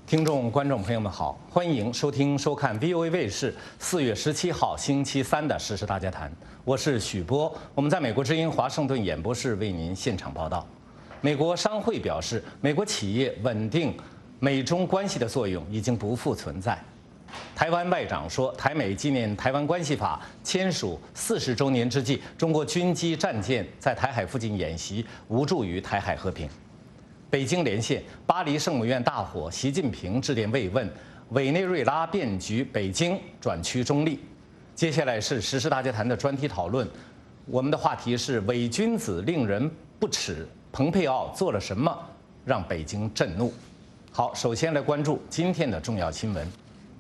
听众、观众朋友们好，欢迎收听、收看 VOA 卫视4月17号星期三的《时事大家谈》，我是许波，我们在美国之音华盛顿演播室为您现场报道。美国商会表示，美国企业稳定美中关系的作用已经不复存在。台湾外长说，台美纪念《台湾关系法》签署40周年之际，中国军机、战舰在台海附近演习，无助于台海和平。北京连线，巴黎圣母院大火，习近平致电慰问，委内瑞拉变局，北京转趋中立。接下来是时事大家谈的专题讨论，我们的话题是伪君子令人不齿，蓬佩奥做了什么让北京震怒？好，首先来关注今天的重要新闻。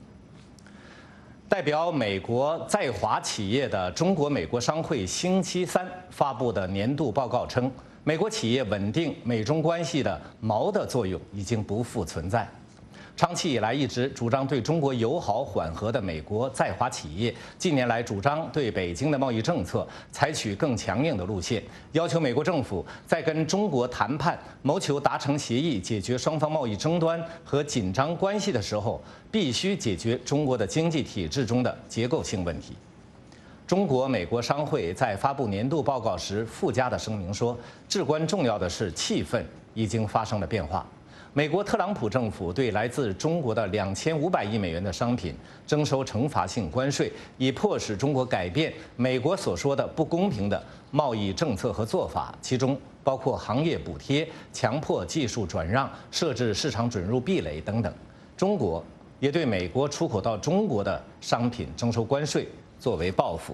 代表美国在华企业的中国美国商会星期三发布的年度报告称，美国企业稳定美中关系的锚的作用已经不复存在。长期以来一直主张对中国友好缓和的美国在华企业，近年来主张对北京的贸易政策采取更强硬的路线，要求美国政府在跟中国谈判，谋求达成协议，解决双方贸易争端和紧张关系的时候，必须解决中国的经济体制中的结构性问题。中国美国商会在发布年度报告时附加的声明说，至关重要的是气氛已经发生了变化。美国特朗普政府对来自中国的2500亿美元的商品征收惩罚性关税，以迫使中国改变美国所说的不公平的贸易政策和做法，其中包括行业补贴、强迫技术转让、设置市场准入壁垒等等。中国也对美国出口到中国的商品征收关税，作为报复。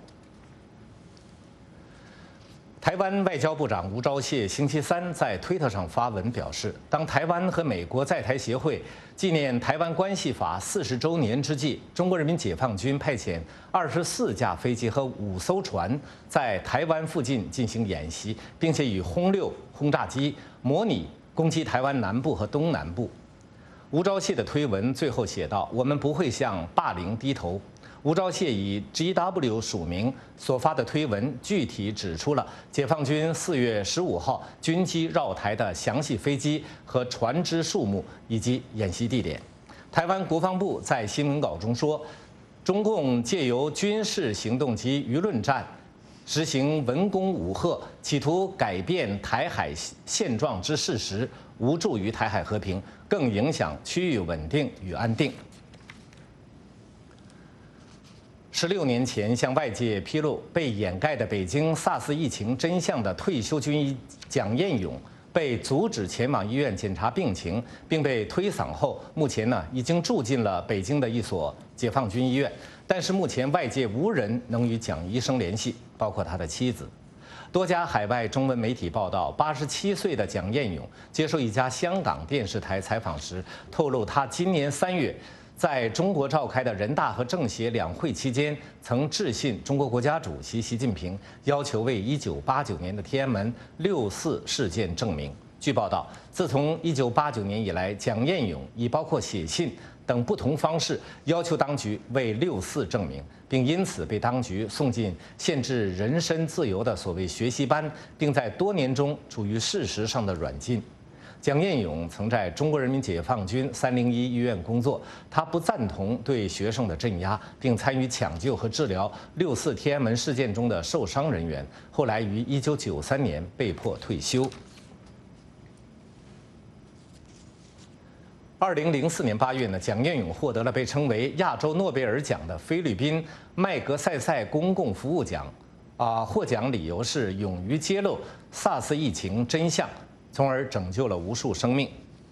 台湾外交部长吴钊燮星期三在推特上发文表示，当台湾和美国在台协会纪念《台湾关系法》40周年之际，中国人民解放军派遣24架飞机和5艘船在台湾附近进行演习，并且以轰6轰炸机模拟攻击台湾南部和东南部。吴钊燮的推文最后写道：“我们不会向霸凌低头。”吴钊燮以 GW 署名所发的推文，具体指出了解放军4月15号军机绕台的详细飞机和船只数目以及演习地点。台湾国防部在新闻稿中说，中共借由军事行动及舆论战，实行文攻武吓，企图改变台海现状之事实，无助于台海和平，更影响区域稳定与安定。16年前向外界披露被掩盖的北京 SARS 疫情真相的退休军医蒋彦勇，被阻止前往医院检查病情，并被推搡后，目前已经住进了北京的一所解放军医院。但是目前外界无人能与蒋医生联系，包括他的妻子。多家海外中文媒体报道，87岁的蒋彦勇接受一家香港电视台采访时透露，他今年3月。在中国召开的人大和政协两会期间，曾致信中国国家主席习近平，要求为1989年的天安门6·4事件证明。据报道，自从1989年以来，蒋彦勇以包括写信等不同方式要求当局为6·4证明，并因此被当局送进限制人身自由的所谓学习班，并在多年中处于事实上的软禁。蒋彦勇曾在中国人民解放军301医院工作，他不赞同对学生的镇压，并参与抢救和治疗6·4天安门事件中的受伤人员。后来于1993年被迫退休。2004年8月蒋彦勇获得了被称为亚洲诺贝尔奖的菲律宾麦格塞塞公共服务奖，获奖理由是勇于揭露 SARS 疫情真相，从而拯救了无数生命。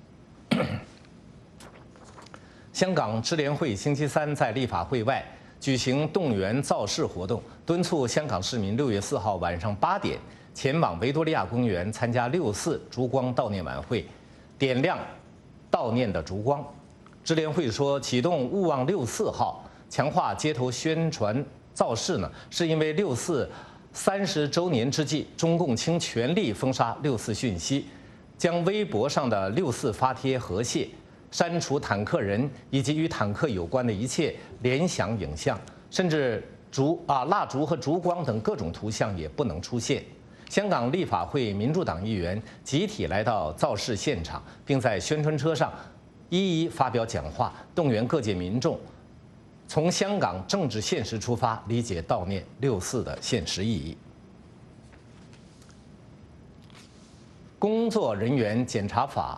香港支联会星期三在立法会外举行动员造势活动，敦促香港市民6月4号晚上8点前往维多利亚公园参加6·4烛光悼念晚会，点亮悼念的烛光。支联会说，启动勿忘6·4号，强化街头宣传造势是因为6·430周年之际，中共倾全力封杀6·4讯息，将微博上的6·4发帖和谐，删除坦克人以及与坦克有关的一切联想影像，甚至蜡烛和烛光等各种图像也不能出现。香港立法会民主党议员集体来到造势现场，并在宣传车上一一发表讲话，动员各界民众从香港政治现实出发，理解悼念6·4的现实意义。工作人员检查法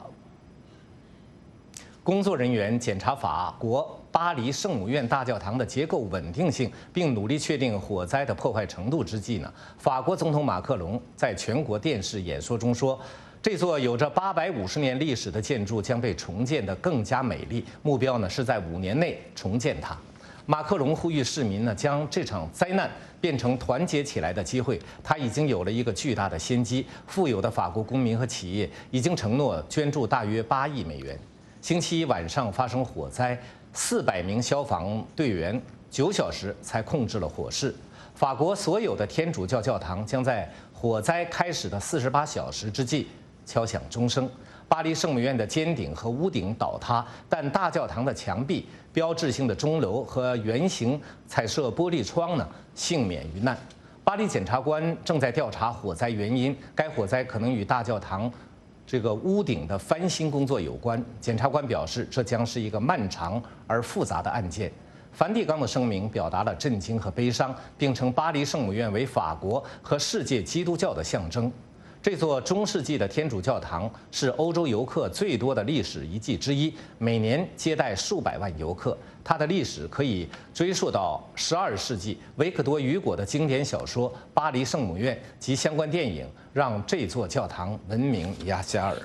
国巴黎圣母院大教堂的结构稳定性，并努力确定火灾的破坏程度之际呢，法国总统马克龙在全国电视演说中说，这座有着850年历史的建筑将被重建得更加美丽，目标呢是在5年内重建它。马克龙呼吁市民呢将这场灾难变成团结起来的机会。他已经有了一个巨大的先机，富有的法国公民和企业已经承诺捐助大约8亿美元。星期一晚上发生火灾，400名消防队员9小时才控制了火势。法国所有的天主教教堂将在火灾开始的48小时之际敲响钟声。巴黎圣母院的尖顶和屋顶倒塌，但大教堂的墙壁、标志性的钟楼和圆形彩色玻璃窗呢幸免于难。巴黎检察官正在调查火灾原因，该火灾可能与大教堂这个屋顶的翻新工作有关。检察官表示，这将是一个漫长而复杂的案件。梵蒂冈的声明表达了震惊和悲伤，并称巴黎圣母院为法国和世界基督教的象征。这座中世纪的天主教堂是欧洲游客最多的历史遗迹之一，每年接待数百万游客。它的历史可以追溯到12世纪，维克多·雨果的经典小说《巴黎圣母院》及相关电影让这座教堂闻名亚加尔。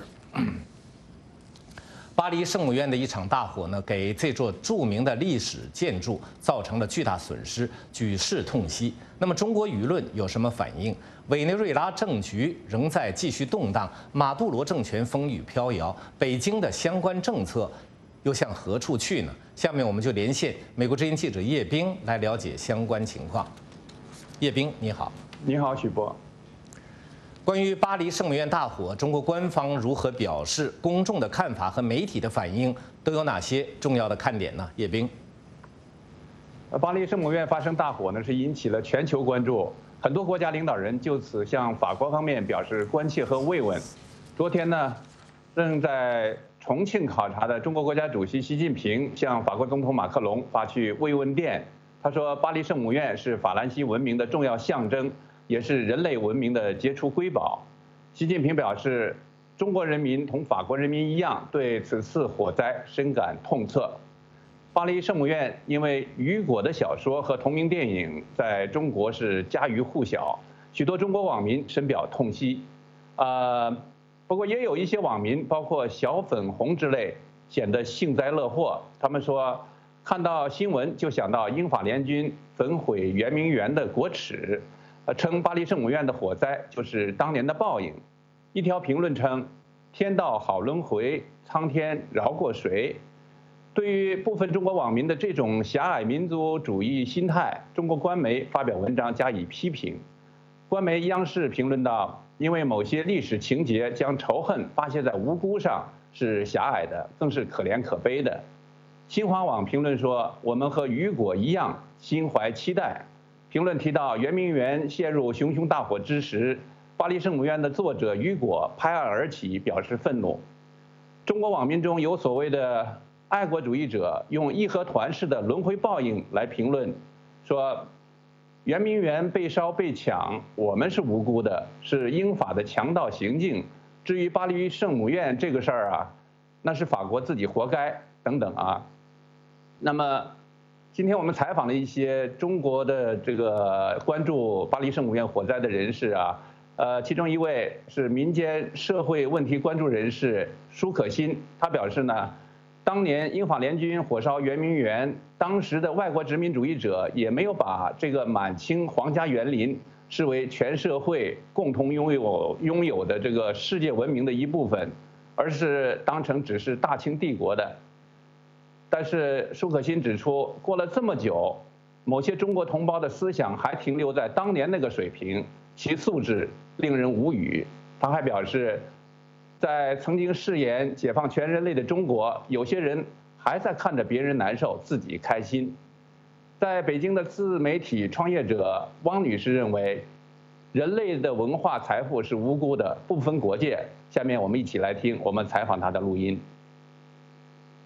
巴黎圣母院的一场大火呢，给这座著名的历史建筑造成了巨大损失，举世痛惜。那么中国舆论有什么反应？委内瑞拉政局仍在继续动荡，马杜罗政权风雨飘摇，北京的相关政策又向何处去呢？下面我们就连线美国之音记者叶冰来了解相关情况。叶冰，你好。 你好，许波。 关于巴黎圣母院大火，中国官方如何表示？公众的看法和媒体的反应都有哪些重要的看点呢？叶冰。 巴黎圣母院发生大火呢，是引起了全球关注，很多国家领导人就此向法国方面表示关切和慰问。昨天呢，正在重庆考察的中国国家主席习近平向法国总统马克龙发去慰问电，他说，巴黎圣母院是法兰西文明的重要象征，也是人类文明的杰出瑰宝。习近平表示，中国人民同法国人民一样，对此次火灾深感痛彻。巴黎圣母院因为雨果的小说和同名电影在中国是家喻户晓，许多中国网民深表痛惜。不过也有一些网民，包括小粉红之类，显得幸灾乐祸。他们说，看到新闻就想到英法联军焚毁圆明园的国耻，称巴黎圣母院的火灾就是当年的报应。一条评论称：“天道好轮回，苍天饶过谁？”对于部分中国网民的这种狭隘民族主义心态，中国官媒发表文章加以批评。官媒央视评论道：“因为某些历史情节将仇恨发泄在无辜上是狭隘的，更是可怜可悲的。”新华网评论说：“我们和雨果一样心怀期待。”评论提到，圆明园陷入熊熊大火之时，巴黎圣母院的作者雨果拍案而起，表示愤怒。中国网民中有所谓的爱国主义者，用义和团式的轮回报应来评论，说圆明园被烧被抢，我们是无辜的，是英法的强盗行径。至于巴黎圣母院这个事儿啊，那是法国自己活该等等啊。那么，今天我们采访了一些中国的这个关注巴黎圣母院火灾的人士啊，其中一位是民间社会问题关注人士舒可欣，他表示呢，当年英法联军火烧圆明园，当时的外国殖民主义者也没有把这个满清皇家园林视为全社会共同拥有的这个世界文明的一部分，而是当成只是大清帝国的。但是舒可欣指出，过了这么久，某些中国同胞的思想还停留在当年那个水平，其素质令人无语。他还表示，在曾经誓言解放全人类的中国，有些人还在看着别人难受，自己开心。在北京的自媒体创业者汪女士认为，人类的文化财富是无辜的，不分国界。下面我们一起来听我们采访她的录音。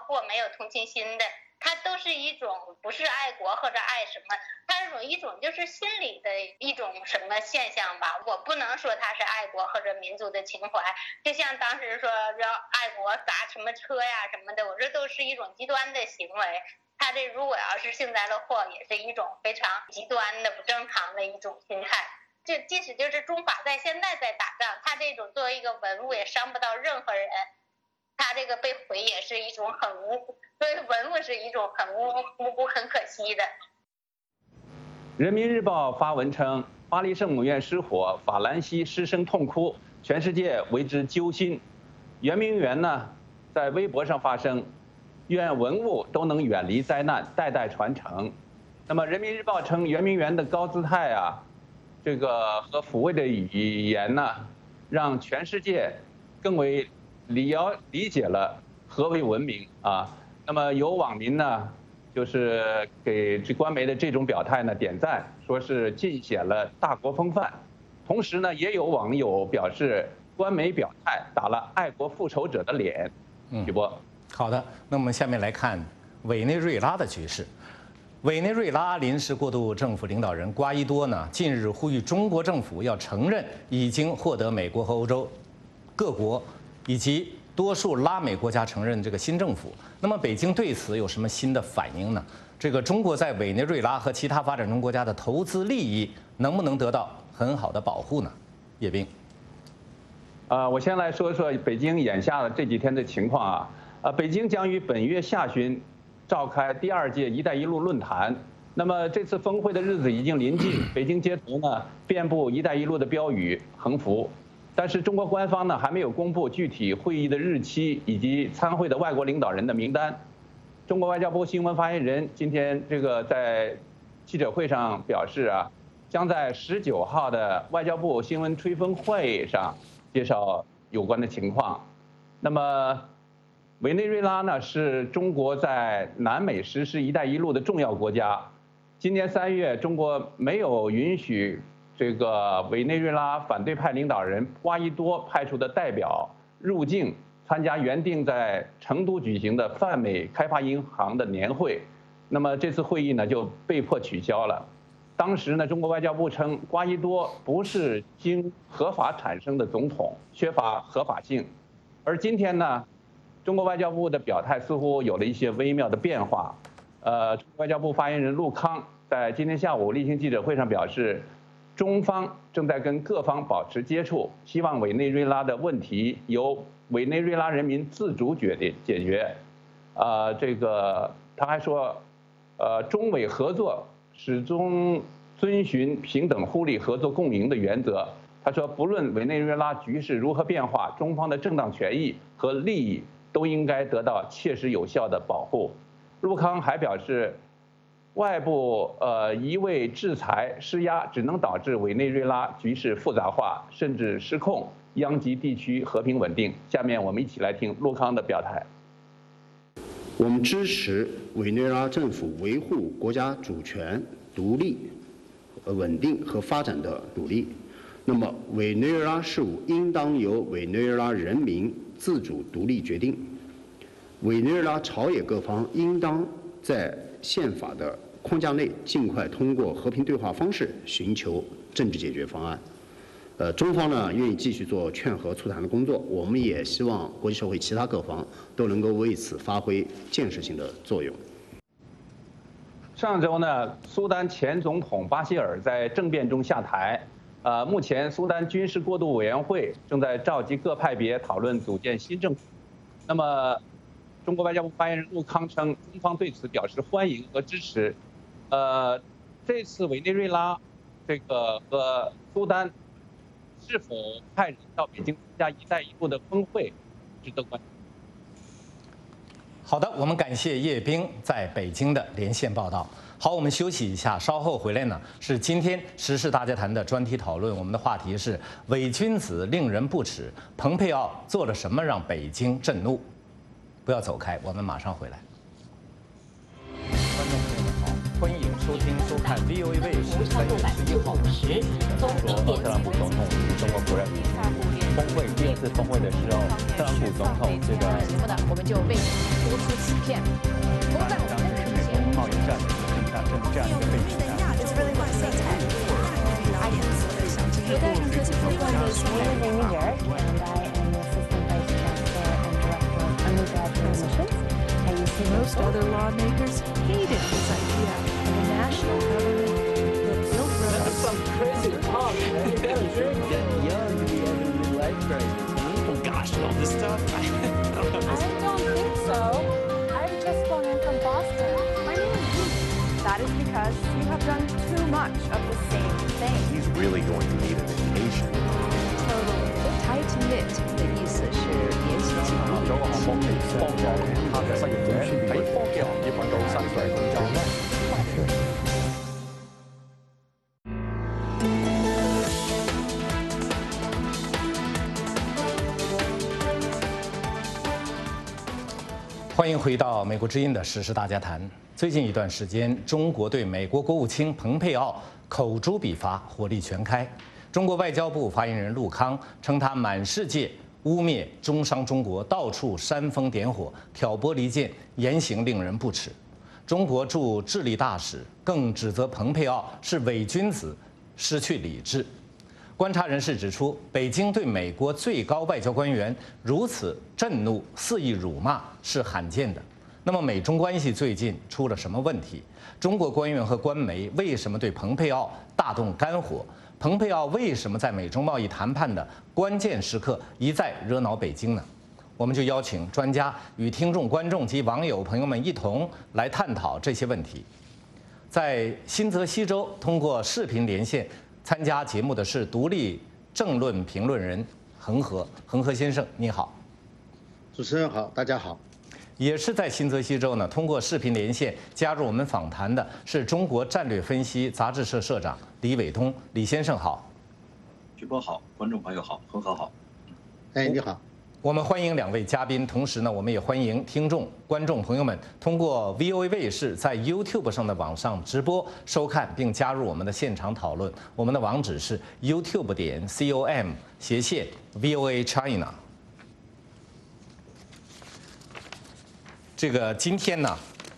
括没有同情心的，它都是一种不是爱国或者爱什么，它是一种就是心理的一种什么现象吧。我不能说它是爱国或者民族的情怀，就像当时说要爱国砸什么车呀什么的，我说都是一种极端的行为。他这如果要是幸灾乐祸，也是一种非常极端的不正常的一种心态。就即使就是中法在现在在打仗，他这种作为一个文物也伤不到任何人，他这个被毁也是一种很无，作为文物是一种很无辜很可惜的。 人民日报发文称，巴黎圣母院失火，法兰西师生痛哭，全世界为之揪心。圆明园呢，在微博上发声，愿文物都能远离灾难，代代传承。那么人民日报称，圆明园的高姿态啊，这个和抚慰的语言呢，让全世界更为理解了何为文明啊。那么有网民呢，就是给这官媒的这种表态呢点赞，说是尽显了大国风范。同时呢，也有网友表示，官媒表态打了爱国复仇者的脸。许波， 好的，那我们下面来看委内瑞拉的局势。委内瑞拉临时过渡政府领导人瓜伊多呢，近日呼吁中国政府要承认已经获得美国和欧洲各国以及多数拉美国家承认这个新政府。那么北京对此有什么新的反应呢？这个中国在委内瑞拉和其他发展中国家的投资利益能不能得到很好的保护呢？叶斌， 我先来说说北京眼下的这几天的情况啊。北京将于本月下旬召开第2届“一带一路”论坛。那么这次峰会的日子已经临近，北京街头呢遍布“一带一路”的标语横幅，但是中国官方呢还没有公布具体会议的日期以及参会的外国领导人的名单。中国外交部新闻发言人今天这个在记者会上表示啊，将在19号的外交部新闻吹风会上介绍有关的情况。那么委内瑞拉呢是中国在南美实施“一带一路”的重要国家。今年3月，中国没有允许这个委内瑞拉反对派领导人瓜伊多派出的代表入境参加原定在成都举行的泛美开发银行的年会。那么这次会议呢就被迫取消了。当时呢，中国外交部称瓜伊多不是经合法产生的总统，缺乏合法性。而今天呢，中国外交部的表态似乎有了一些微妙的变化。外交部发言人陆康在今天下午例行记者会上表示，中方正在跟各方保持接触，希望委内瑞拉的问题由委内瑞拉人民自主解决。他还说，中委合作始终遵循平等互利、合作共赢的原则。他说，不论委内瑞拉局势如何变化，中方的正当权益和利益都应该得到切实有效的保护。陆康还表示，外部一味制裁施压，只能导致委内瑞拉局势复杂化，甚至失控，殃及地区和平稳定。下面我们一起来听陆康的表态。 我们支持委内瑞拉政府维护国家主权、独立、稳定和发展的努力。那么，委内瑞拉事务应当由委内瑞拉人民自主独立决定。委内瑞拉朝野各方应当在宪法的框架内，尽快通过和平对话方式寻求政治解决方案。中方呢愿意继续做劝和促谈的工作，我们也希望国际社会其他各方都能够为此发挥建设性的作用。 上周呢，苏丹前总统巴希尔在政变中下台。目前苏丹军事过渡委员会正在召集各派别讨论组建新政府。那么，中国外交部发言人陆康称，中方对此表示欢迎和支持。这次委内瑞拉这个和苏丹是否派人到北京参加“一带一路”的峰会，值得关注。 好的，我们感谢叶冰在北京的连线报道。好，我们休息一下，稍后回来呢是今天时事大家谈的专题讨论。我们的话题是伪君子令人不齿，蓬佩奥做了什么让北京震怒？不要走开，我们马上回来。观众朋友们好，欢迎收听收看 VOA 卫视3月11号中国特朗普总统与中国国人会第2次峰会的时候，特朗普总统这个节目呢，我们就为您播出此片。不过在我们的之前， 贸易战这样一个背景下。 有待上这次会馆的前任的 New York, and I am the Assistant Vice Chancellor and Director of Undergrad Transmissions. I used to Most other lawmakers hated this idea of a national government that built roads. That's some crazy talk, man. You gotta drink. Getting young to be having a midlife crisis. Oh gosh, all this stuff. I don't think so. I've just flown in from Boston. My name is Ruth. That is because you have done too much of the same thing. He's really going to need a vacation. Tight knit 的意思是联系紧密。 咗個項目嚟幫助其他嘅失業者喺科技行業揾到新嘅工作。 欢迎回到美国之音的时事大家谈。最近一段时间，中国对美国国务卿蓬佩奥口诛笔伐，火力全开。中国外交部发言人陆康称，他满世界污蔑中伤中国，到处煽风点火，挑拨离间，言行令人不齿。中国驻智利大使更指责蓬佩奥是伪君子，失去理智。观察人士指出，北京对美国最高外交官员如此震怒、肆意辱骂是罕见的。那么，美中关系最近出了什么问题？中国官员和官媒为什么对蓬佩奥大动肝火？蓬佩奥为什么在美中贸易谈判的关键时刻一再惹恼北京呢？我们就邀请专家与听众、观众及网友朋友们一同来探讨这些问题。在新泽西州通过视频连线参加节目的是独立政论评论人恒河，恒河先生，你好。 主持人好，大家好。 也是在新泽西州呢，通过视频连线加入我们访谈的是中国战略分析杂志社社长李伟东，李先生好。 主播好，观众朋友好，恒河好。 哎，你好。 我们欢迎两位嘉宾，同时呢，我们也欢迎听众、观众朋友们通过 VOA 卫视在 YouTube 上的网上直播收看，并加入我们的现场讨论。我们的网址是 youtube.com/VOA China。这个今天呢，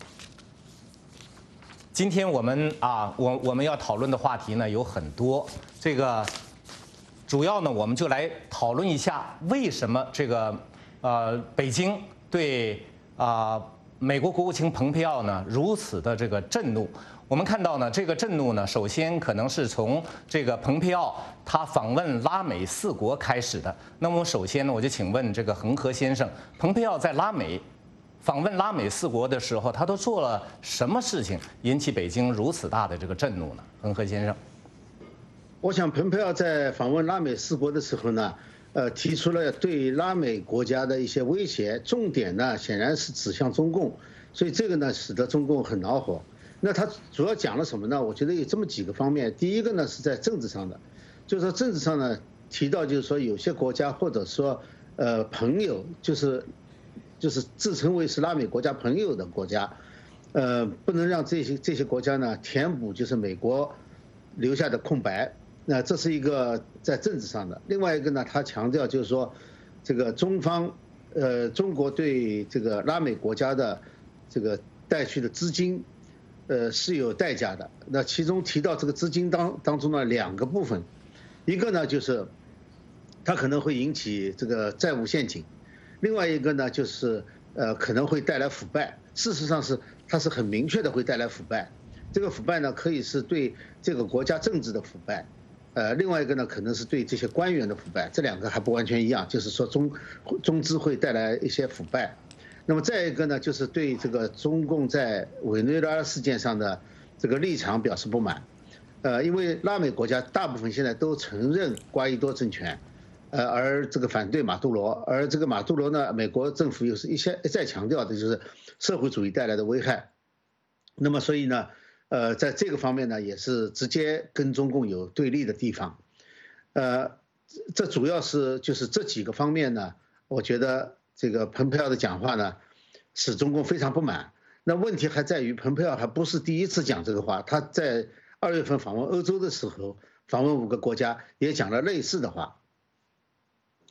今天我们我们要讨论的话题呢有很多，这个。主要呢，我们就来讨论一下为什么这个北京对美国国务卿蓬佩奥呢如此的这个震怒。我们看到呢，这个震怒呢，首先可能是从这个蓬佩奥他访问拉美4国开始的。那么首先呢，我就请问这个恒河先生，蓬佩奥在访问拉美4国的时候，他都做了什么事情引起北京如此大的这个震怒呢？恒河先生。 我想，蓬佩奥在访问拉美4国的时候呢，提出了对拉美国家的一些威胁，重点呢显然是指向中共，所以这个呢使得中共很恼火。那他主要讲了什么呢？我觉得有这么几个方面。第一个呢是在政治上的，就是说政治上呢提到就是说有些国家或者说朋友，就是自称为是拉美国家朋友的国家，不能让这些国家呢填补就是美国留下的空白。那这是一个在政治上的。另外一个呢，他强调就是说，这个中国对这个拉美国家的这个带去的资金，是有代价的。那其中提到这个资金当中的2个部分，一个呢就是它可能会引起这个债务陷阱，另外一个呢就是可能会带来腐败。事实上它是很明确的会带来腐败。这个腐败呢可以是对这个国家政治的腐败。另外一个呢，可能是对这些官员的腐败，这2个还不完全一样，就是说中资会带来一些腐败。那么再一个呢，就是对这个中共在委内瑞拉事件上的这个立场表示不满。因为拉美国家大部分现在都承认瓜伊多政权，而这个反对马杜罗，而这个马杜罗呢，美国政府又是一再强调的就是社会主义带来的危害。那么所以呢，在这个方面呢，也是直接跟中共有对立的地方。这主要是就是这几个方面呢，我觉得这个蓬佩奥的讲话呢，使中共非常不满。那问题还在于，蓬佩奥还不是第一次讲这个话，他在2月份访问欧洲的时候，访问5个国家也讲了类似的话。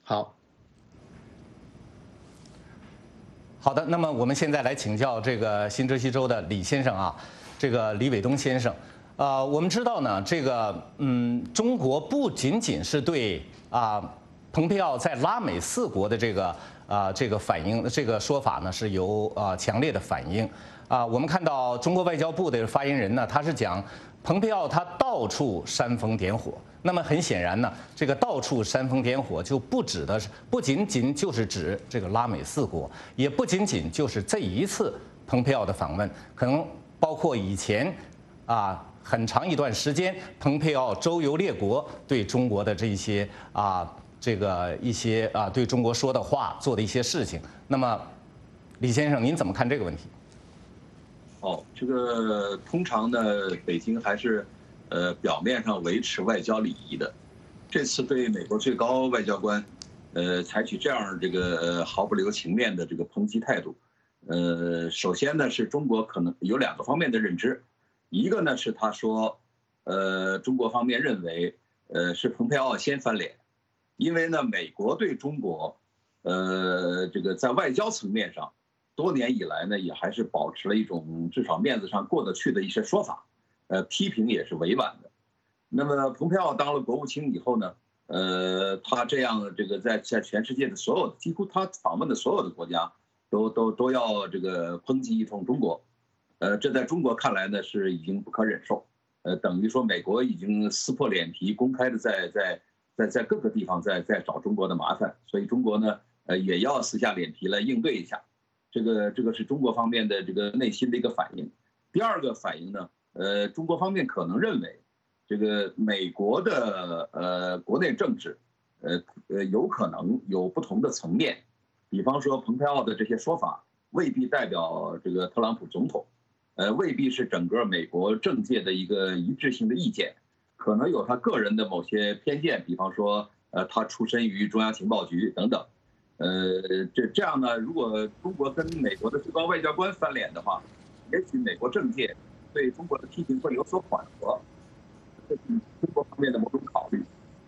好。 好的，那么我们现在来请教这个新泽西州的李先生啊，这个李伟东先生，我们知道呢，这个中国不仅仅是对蓬佩奥在拉美4国的这个反应，这个说法呢是有强烈的反应我们看到中国外交部的发言人呢，他是讲蓬佩奥他到处煽风点火。那么很显然呢，这个到处煽风点火就不仅仅就是指这个拉美4国，也不仅仅就是这一次蓬佩奥的访问，可能包括以前很长一段时间蓬佩奥周游列国对中国的这些对中国说的话、做的一些事情。那么，李先生您怎么看这个问题？ 这个通常呢，北京还是表面上维持外交礼仪的。这次对美国最高外交官，采取这样这个毫不留情面的这个抨击态度，首先呢是中国可能有2个方面的认知，一个呢是他说，中国方面认为，是蓬佩奥先翻脸，因为呢美国对中国，这个在外交层面上，多年以来呢也还是保持了一种至少面子上过得去的一些说法。批评也是委婉的。那么蓬佩奥当了国务卿以后呢，他这样这个在全世界的所有的几乎他访问的所有的国家都要这个抨击一通中国，这在中国看来呢是已经不可忍受，等于说美国已经撕破脸皮，公开的在各个地方在找中国的麻烦，所以中国呢也要撕下脸皮来应对一下，这个是中国方面的这个内心的一个反应。第2个反应呢？中国方面可能认为，这个美国的国内政治，有可能有不同的层面，比方说蓬佩奥的这些说法未必代表这个特朗普总统，未必是整个美国政界的一个一致性的意见，可能有他个人的某些偏见，比方说他出身于中央情报局等等，这样呢，如果中国跟美国的最高外交官翻脸的话，也许美国政界对中国的批评会有所缓和，这是中国方面的某种考虑。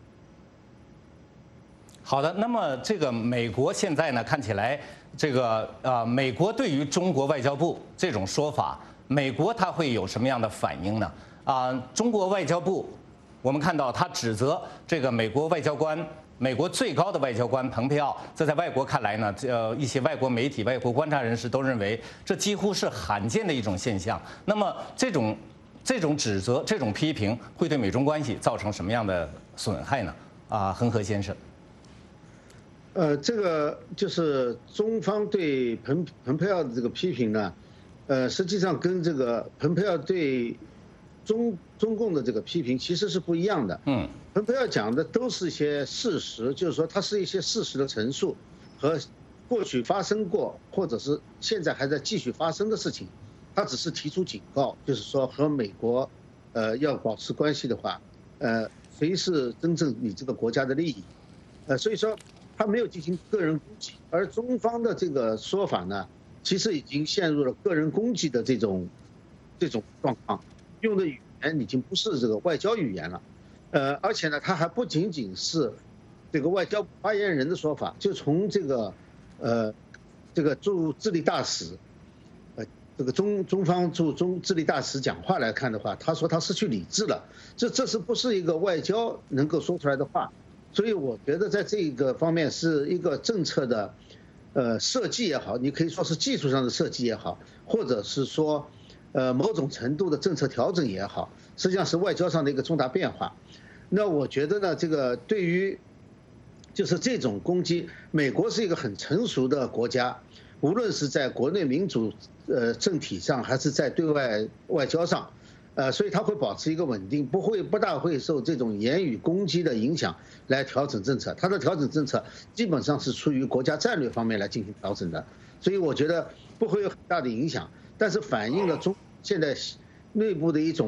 好的，那么这个美国现在呢，看起来这个美国对于中国外交部这种说法，美国它会有什么样的反应呢？中国外交部，我们看到他指责这个美国外交官。美国最高的外交官蓬佩奥，这在外国看来呢，一些外国媒体、外国观察人士都认为，这几乎是罕见的一种现象。那么，这种指责、这种批评，会对美中关系造成什么样的损害呢？恒河先生， 这个就是中方对蓬佩奥的这个批评呢，实际上跟这个蓬佩奥对中共的这个批评其实是不一样的。蓬佩奥讲的都是一些事实，就是说它是一些事实的陈述和过去发生过或者是现在还在继续发生的事情，他只是提出警告，就是说和美国要保持关系的话，谁是真正你这个国家的利益，所以说他没有进行个人攻击，而中方的这个说法呢，其实已经陷入了个人攻击的这种状况，用的语言已经不是这个外交语言了。而且呢，他还不仅仅是这个外交发言人的说法，就从这个驻智利大使，这个中方驻智利大使讲话来看的话，他说他失去理智了，这是不是一个外交能够说出来的话？所以我觉得在这个方面是一个政策的设计也好，你可以说是技术上的设计也好，或者是说某种程度的政策调整也好，实际上是外交上的一个重大变化。那我觉得呢，这个对于就是这种攻击，美国是一个很成熟的国家，无论是在国内民主政体上，还是在对外外交上，所以它会保持一个稳定，不大会受这种言语攻击的影响来调整政策。它的调整政策基本上是出于国家战略方面来进行调整的，所以我觉得不会有很大的影响，但是反映了现在内部的一种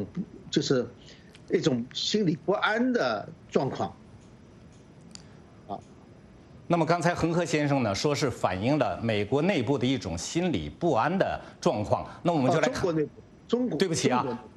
心理不安的状况。 那么刚才恒河先生呢说是反映了美国内部的一种心理不安的状况，那我们就来看中国， 对不起啊，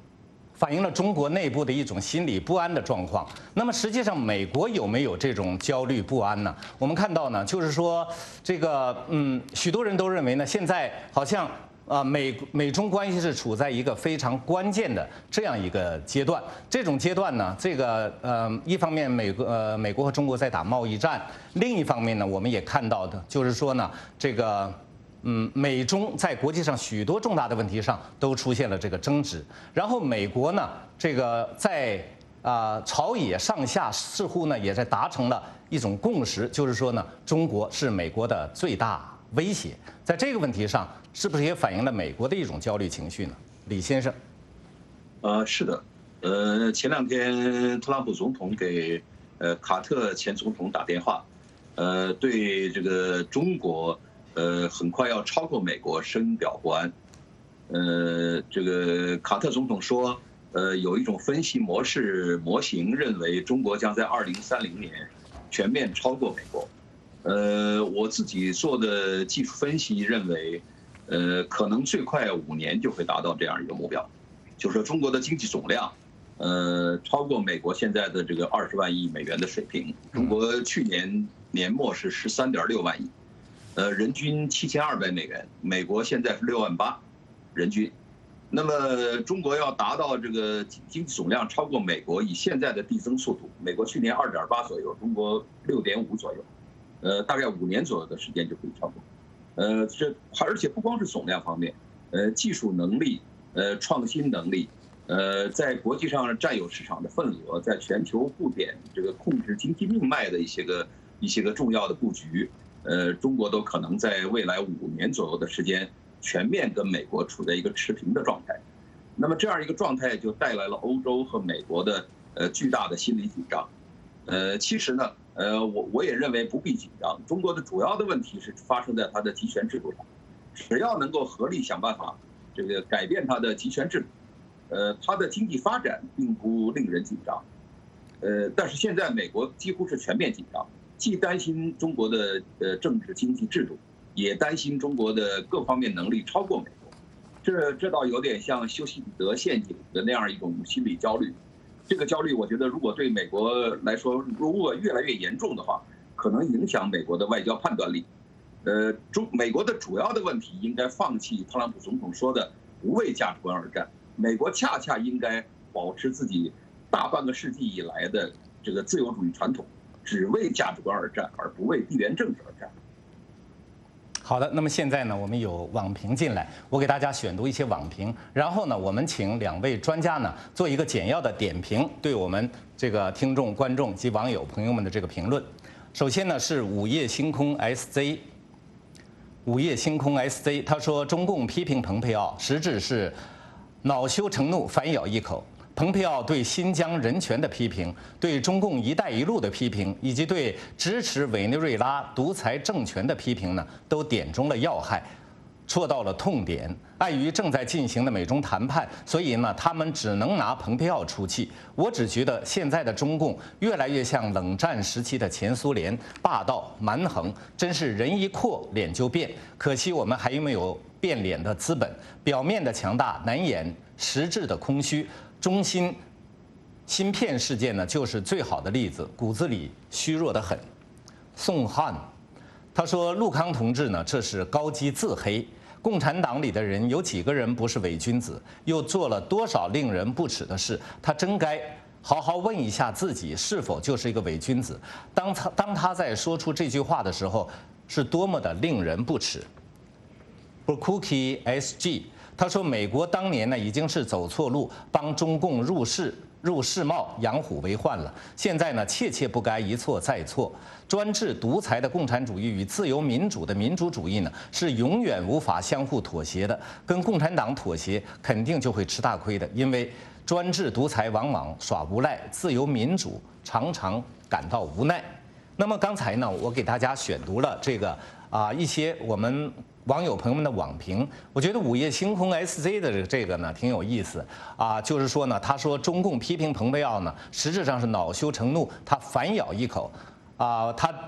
反映了中国内部的一种心理不安的状况。那么实际上，美国有没有这种焦虑不安呢？我们看到呢，就是说这个许多人都认为呢，现在好像美中关系是处在一个非常关键的这样一个阶段。这种阶段呢，这个一方面美国和中国在打贸易战，另一方面呢，我们也看到的就是说呢，这个。美中在国际上许多重大的问题上都出现了这个争执，然后美国呢，这个在朝野上下似乎呢也在达成了一种共识，就是说呢，中国是美国的最大威胁。在这个问题上，是不是也反映了美国的一种焦虑情绪呢？李先生， 是的，前2天特朗普总统给卡特前总统打电话，对这个中国。很快要超过美国，深表不安。这个卡特总统说，有一种分析模型认为中国将在2030年全面超过美国。我自己做的技术分析认为，可能最快5年就会达到这样一个目标，就是说中国的经济总量，超过美国现在的这个20万亿美元的水平。中国去年年末是13.6万亿。人均7200美元，美国现在是6万8，人均。那么中国要达到这个经济总量超过美国，以现在的递增速度，美国去年2.8左右，中国6.5左右，大概5年左右的时间就可以超过。而且不光是总量方面，技术能力，创新能力，在国际上占有市场的份额，在全球布点这个控制经济命脉的一些个重要的布局。中国都可能在未来5年左右的时间，全面跟美国处在一个持平的状态。那么这样一个状态就带来了欧洲和美国的巨大的心理紧张。其实呢，我也认为不必紧张。中国的主要的问题是发生在它的集权制度上，只要能够合力想办法这个改变它的集权制度，它的经济发展并不令人紧张。但是现在美国几乎是全面紧张。既担心中国的政治经济制度，也担心中国的各方面能力超过美国，这倒有点像修昔底德陷阱的那样一种心理焦虑。这个焦虑，我觉得如果对美国来说，如果越来越严重的话，可能影响美国的外交判断力。美国的主要的问题应该放弃特朗普总统说的不为价值观而战，美国恰恰应该保持自己大半个世纪以来的这个自由主义传统。只为价值观而战，而不为地缘政治而战。 好的，那么现在呢，我们有网评进来，我给大家选读一些网评，然后呢，我们请2位专家呢做一个简要的点评，对我们这个听众、观众及网友朋友们的这个评论。首先呢是午夜星空 SZ， 午夜星空 SZ， 他说中共批评蓬佩奥，实质是恼羞成怒，反咬一口。蓬佩奥对新疆人权的批评，对中共“一带一路”的批评，以及对支持委内瑞拉独裁政权的批评呢，都点中了要害，戳到了痛点。碍于正在进行的美中谈判，所以呢，他们只能拿蓬佩奥出气。我只觉得现在的中共越来越像冷战时期的前苏联，霸道蛮横，真是人一扩脸就变。可惜我们还没有变脸的资本，表面的强大难掩实质的空虚。中芯芯片事件呢，就是最好的例子，骨子里虚弱得很。宋汉，他说陆康同志呢，这是高级自黑。共产党里的人有几个人不是伪君子？又做了多少令人不齿的事？他真该好好问一下自己，是否就是一个伪君子？当他在说出这句话的时候，是多么的令人不齿。Cookie SG。他说，美国当年呢已经是走错路，帮中共入世贸养虎为患了。现在呢，切切不该一错再错。专制独裁的共产主义与自由民主的民主主义呢，是永远无法相互妥协的。跟共产党妥协，肯定就会吃大亏的，因为专制独裁往往耍无赖，自由民主常常感到无奈。那么刚才呢，我给大家选读了这个一些我们网友朋友们的网评，我觉得午夜星空 SZ 的这个呢挺有意思就是说呢，他说中共批评蓬佩奥呢，实质上是恼羞成怒，他反咬一口他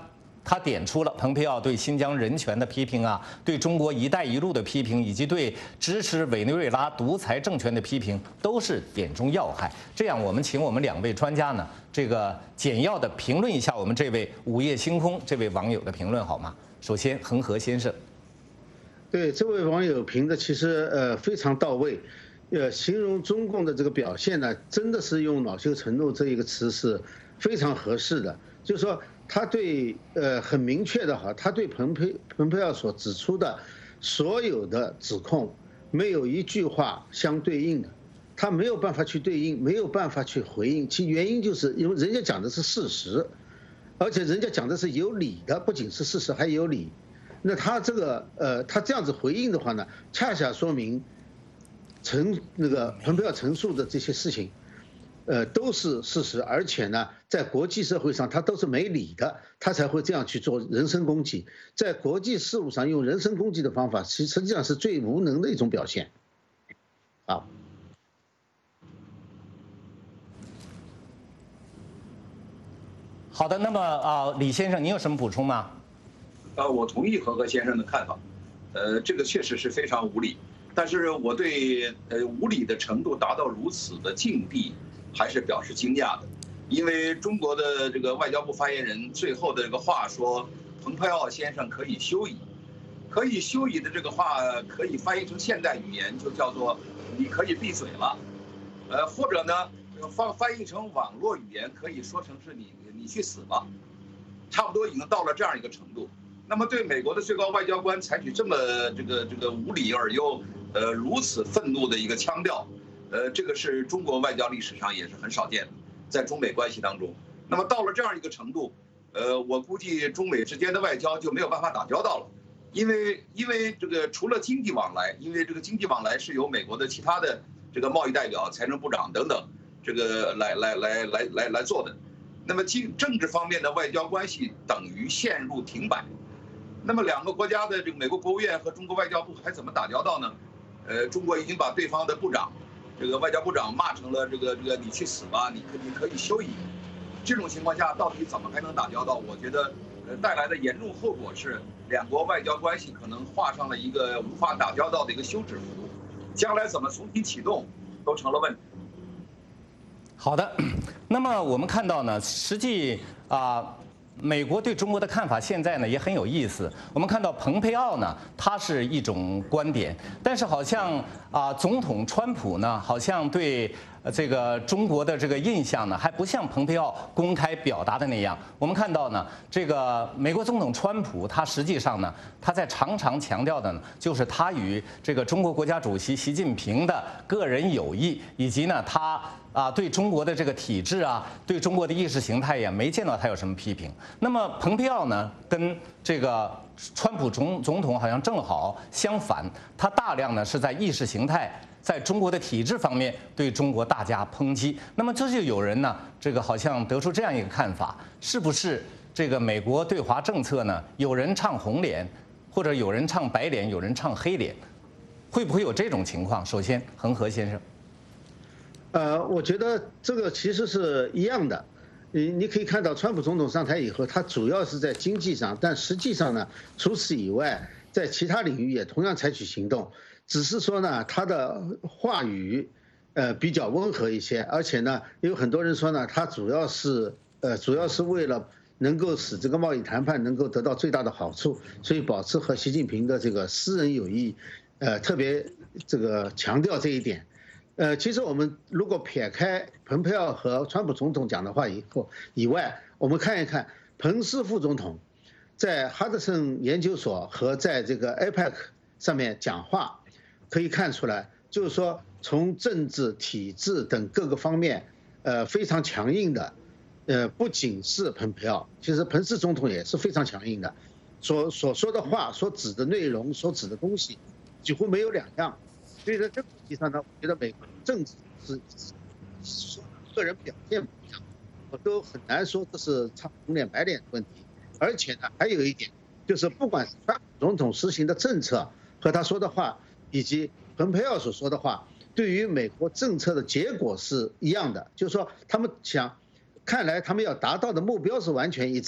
他点出了蓬佩奥对新疆人权的批评啊，对中国“一带一路”的批评，以及对支持委内瑞拉独裁政权的批评，都是点中要害。这样，我们请我们2位专家呢，这个简要的评论一下我们这位午夜星空这位网友的评论好吗？首先，恒河先生。 对这位网友评的其实非常到位，形容中共的这个表现呢，真的是用恼羞成怒这一个词是非常合适的。就是说，他对很明确的哈，他对蓬佩奥所指出的所有的指控，没有一句话相对应的，他没有办法去对应，没有办法去回应。其原因就是因为人家讲的是事实，而且人家讲的是有理的，不仅是事实，还有理。那他这个他这样子回应的话呢，恰恰说明那个蓬佩奥陈述的这些事情，都是事实，而且呢，在国际社会上他都是没理的，他才会这样去做人身攻击。在国际事务上用人身攻击的方法，实际上是最无能的一种表现。啊。 好的，那么李先生，您有什么补充吗？ 我同意恒河先生的看法，这个确实是非常无理，但是我对无理的程度达到如此的境地，还是表示惊讶的，因为中国的这个外交部发言人最后的这个话说，蓬佩奥先生可以休矣，可以休矣的这个话可以翻译成现代语言，就叫做你可以闭嘴了，或者呢翻译成网络语言，可以说成是你去死吧，差不多已经到了这样一个程度。那么对美国的最高外交官采取这么这个无理而又如此愤怒的一个腔调，这个是中国外交历史上也是很少见的，在中美关系当中。那么到了这样一个程度，我估计中美之间的外交就没有办法打交道了，因为这个除了经济往来，因为这个经济往来是由美国的其他的这个贸易代表、财政部长等等这个来做的，那么政治方面的外交关系等于陷入停摆。那么2个国家的这个美国国务院和中国外交部还怎么打交道呢？中国已经把对方的部长，这个外交部长骂成了这个你去死吧，你可以休矣。这种情况下，到底怎么还能打交道？我觉得，带来的严重后果是2国外交关系可能画上了一个无法打交道的一个休止符，将来怎么重新启动，都成了问题。 好的，那么我们看到呢，实际美国对中国的看法现在呢也很有意思。我们看到蓬佩奥呢，他是一种观点，但是好像总统川普呢，好像对这个中国的这个印象呢，还不像蓬佩奥公开表达的那样。我们看到呢，这个美国总统川普，他实际上呢，他在常常强调的呢，就是他与这个中国国家主席习近平的个人友谊，以及呢他对中国的这个体制啊，对中国的意识形态呀，没见到他有什么批评。那么蓬佩奥呢，跟这个川普总统好像正好相反，他大量呢是在意识形态，在中国的体制方面对中国大加抨击。那么这就有人呢，这个好像得出这样一个看法，是不是这个美国对华政策呢，有人唱红脸，或者有人唱白脸，有人唱黑脸，会不会有这种情况？首先，恒河先生。 我觉得这个其实是一样的。你可以看到，川普总统上台以后，他主要是在经济上，但实际上呢，除此以外，在其他领域也同样采取行动，只是说呢，他的话语比较温和一些，而且呢，有很多人说呢，他主要是为了能够使这个贸易谈判能够得到最大的好处，所以保持和习近平的这个私人友谊，特别这个强调这一点。其实我们如果撇开蓬佩奥和川普总统讲的话以外，我们看一看彭斯副总统在哈德森研究所和在这个 APEC 上面讲话，可以看出来，就是说从政治体制等各个方面，非常强硬的，不仅是蓬佩奥，其实彭斯总统也是非常强硬的，所说的话、所指的内容、所指的东西，几乎没有两样。所以在这个问题上呢，我觉得美国政治是个人表现不一样，我都很难说这是唱红脸白脸的问题。而且呢，还有一点就是，不管是川普总统实行的政策和他说的话，以及蓬佩奥所说的话，对于美国政策的结果是一样的，就是说他们看来他们要达到的目标是完全一致的，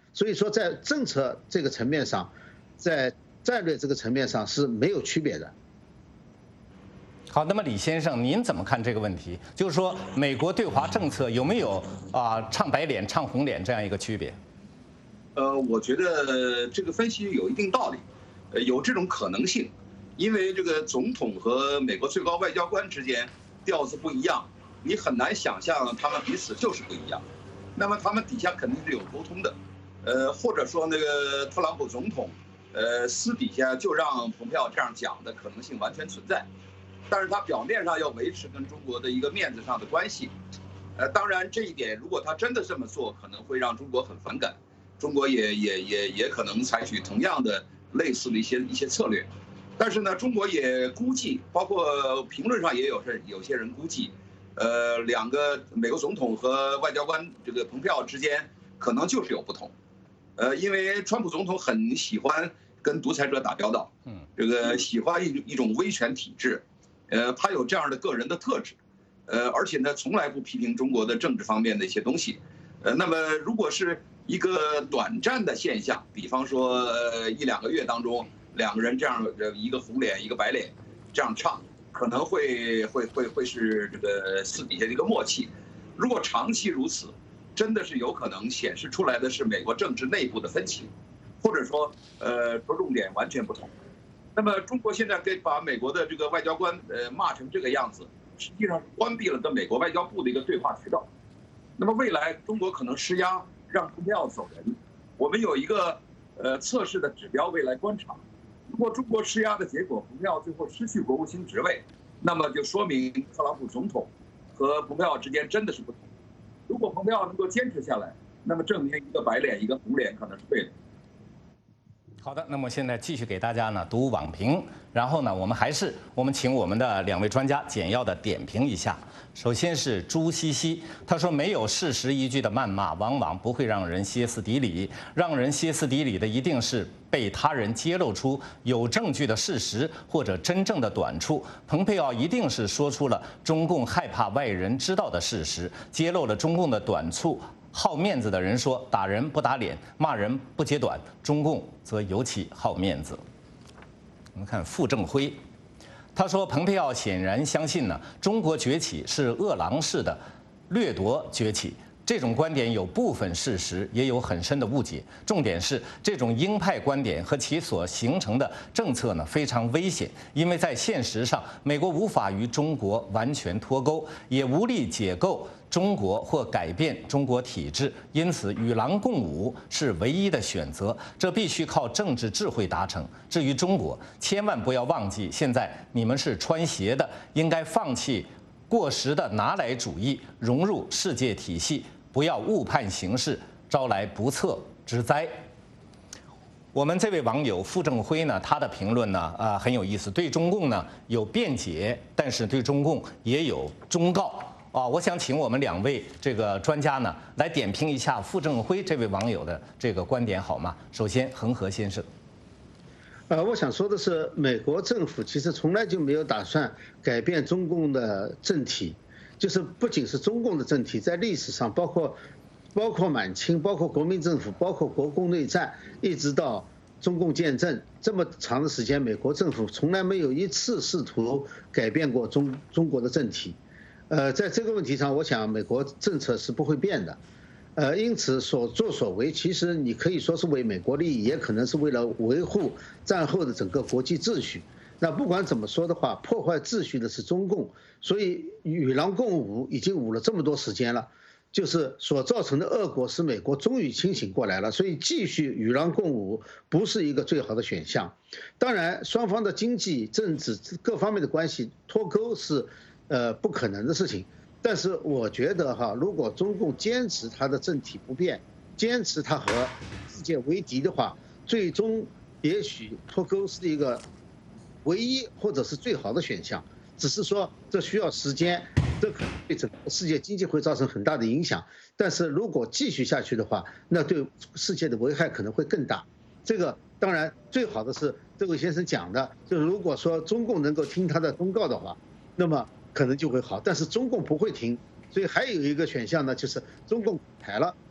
所以说在政策这个层面上，在战略这个层面上是没有区别的。 好，那么李先生，您怎么看这个问题？就是说，美国对华政策有没有唱白脸、唱红脸这样一个区别？ 我觉得这个分析有一定道理，有这种可能性，因为这个总统和美国最高外交官之间调子不一样，你很难想象他们彼此就是不一样。那么他们底下肯定是有沟通的，或者说那个特朗普总统，私底下就让蓬佩奥这样讲的可能性完全存在。但是他表面上要维持跟中国的一个面子上的关系，当然这一点如果他真的这么做，可能会让中国很反感，中国也可能采取同样的类似的一些策略，但是呢，中国也估计，包括评论上也有些人估计，两个美国总统和外交官这个蓬佩奥之间可能就是有不同，因为川普总统很喜欢跟独裁者打交道，这个喜欢一种威权体制。他有这样的个人的特质，而且呢，从来不批评中国的政治方面的一些东西。那么，如果是一个短暂的现象，比方说1-2个月当中，两个人这样一个红脸一个白脸这样唱，可能会是这个私底下的一个默契。如果长期如此，真的是有可能显示出来的是美国政治内部的分歧，或者说着重点完全不同。那么中国现在把美国的这个外交官骂成这个样子，实际上关闭了跟美国外交部的一个对话渠道。那么未来中国可能施压让蓬佩奥走人，我们有一个测试的指标未来观察。如果中国施压的结果，蓬佩奥最后失去国务卿职位，那么就说明特朗普总统和蓬佩奥之间真的是不同。如果蓬佩奥能够坚持下来，那么证明一个白脸一个红脸可能是对的。 好的，那么现在继续给大家呢读网评，然后呢我们请我们的2位专家简要的点评一下。首先是朱西西，他说没有事实依据的谩骂往往不会让人歇斯底里，让人歇斯底里的一定是被他人揭露出有证据的事实或者真正的短处。蓬佩奥一定是说出了中共害怕外人知道的事实，揭露了中共的短处。好面子的人说打人不打脸，骂人不揭短，中共则尤其好面子。我们看傅政辉，他说蓬佩奥显然相信呢，中国崛起是饿狼式的掠夺崛起。这种观点有部分事实，也有很深的误解。重点是，这种鹰派观点和其所形成的政策呢非常危险，因为在现实上，美国无法与中国完全脱钩，也无力解构中国或改变中国体制，因此与狼共舞是唯一的选择，这必须靠政治智慧达成。至于中国，千万不要忘记，现在你们是穿鞋的，应该放弃过时的拿来主义，融入世界体系。不要误判形势，招来不测之灾。我们这位网友傅政辉呢，他的评论呢，很有意思，对中共呢有辩解，但是对中共也有忠告啊。我想请我们2位这个专家呢，来点评一下傅政辉这位网友的这个观点，好吗？首先，恒河先生。 我想说的是，美国政府其实从来就没有打算改变中共的政体。就是不仅是中共的政体，在历史上包括满清，包括国民政府，包括国共内战，一直到中共建政这么长的时间，美国政府从来没有一次试图改变过中国的政体。在这个问题上，我想美国政策是不会变的。因此所作所为，其实你可以说是为美国利益，也可能是为了维护战后的整个国际秩序。那不管怎么说的话，破坏秩序的是中共，所以与狼共舞已经舞了这么多时间了，就是所造成的恶果使美国终于清醒过来了，所以继续与狼共舞不是一个最好的选项。当然，双方的经济、政治各方面的关系脱钩是不可能的事情。但是我觉得如果中共坚持它的政体不变，坚持它和世界为敌的话，最终也许脱钩是一个唯一或者是最好的选项，只是说这需要时间，这可能对整个世界经济会造成很大的影响。但是如果继续下去的话，那对世界的危害可能会更大。这个当然最好的是这位先生讲的，就是如果说中共能够听他的忠告的话，那么可能就会好。但是中共不会听，所以还有一个选项呢，就是中共台了，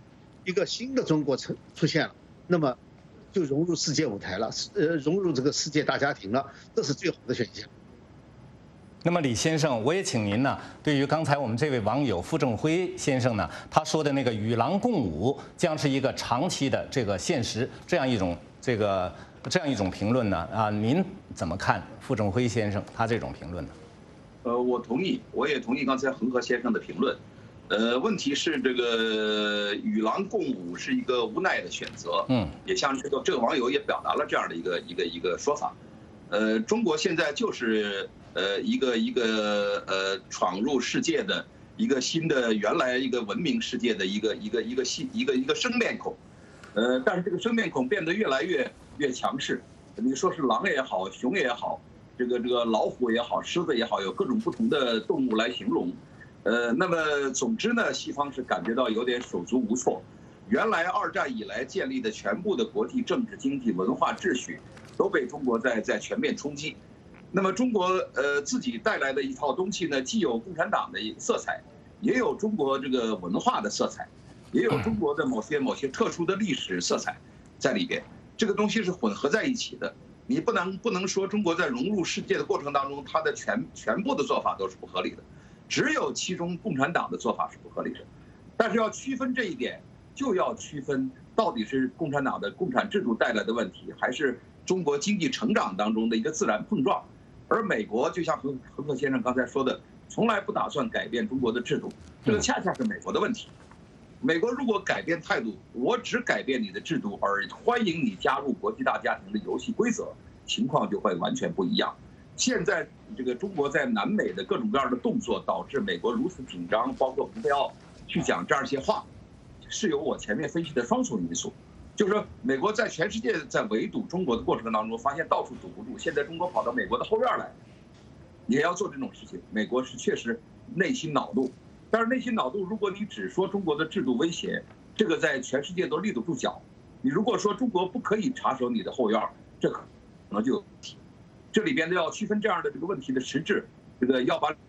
一个新的中国出现了，那么就融入世界舞台了，融入这个世界大家庭了，这是最好的选项。 那么李先生，我也请您呢，对于刚才我们这位网友傅正辉先生呢，他说的那个与狼共舞将是一个长期的这个现实，这样一种评论呢，您怎么看傅正辉先生他这种评论呢？ 我同意，我也同意刚才恒河先生的评论。问题是这个与狼共舞是一个无奈的选择。也像这个网友也表达了这样的一个说法。中国现在就是一个闯入世界的一个新的原来一个文明世界的一个生面孔。但是这个生面孔变得越来越强势。你说是狼也好，熊也好。这个老虎也好，狮子也好，有各种不同的动物来形容。那么总之呢，西方是感觉到有点手足无措。原来2战以来建立的全部的国际政治、经济、文化秩序，都被中国在全面冲击。那么中国自己带来的一套东西呢，既有共产党的色彩，也有中国这个文化的色彩，也有中国的某些特殊的历史色彩在里边。这个东西是混合在一起的。你不能说中国在融入世界的过程当中，它的全部的做法都是不合理的，只有其中共产党的做法是不合理的。但是要区分这一点，就要区分到底是共产党的共产制度带来的问题，还是中国经济成长当中的一个自然碰撞。而美国就像恒河先生刚才说的，从来不打算改变中国的制度，这个恰恰是美国的问题。美国如果改变态度，我只改变你的制度，而欢迎你加入国际大家庭的游戏规则，情况就会完全不一样。现在这个中国在南美的各种各样的动作，导致美国如此紧张，包括蓬佩奥去讲这样一些话，是有我前面分析的双重因素。就是说，美国在全世界在围堵中国的过程当中，发现到处堵不住，现在中国跑到美国的后院来，也要做这种事情。美国是确实内心恼怒。但是内心恼怒，如果你只说中国的制度威胁，这个在全世界都立得住脚。你如果说中国不可以插手你的后院，这可能就有问题。这里边要区分这样的这个问题的实质，这个要把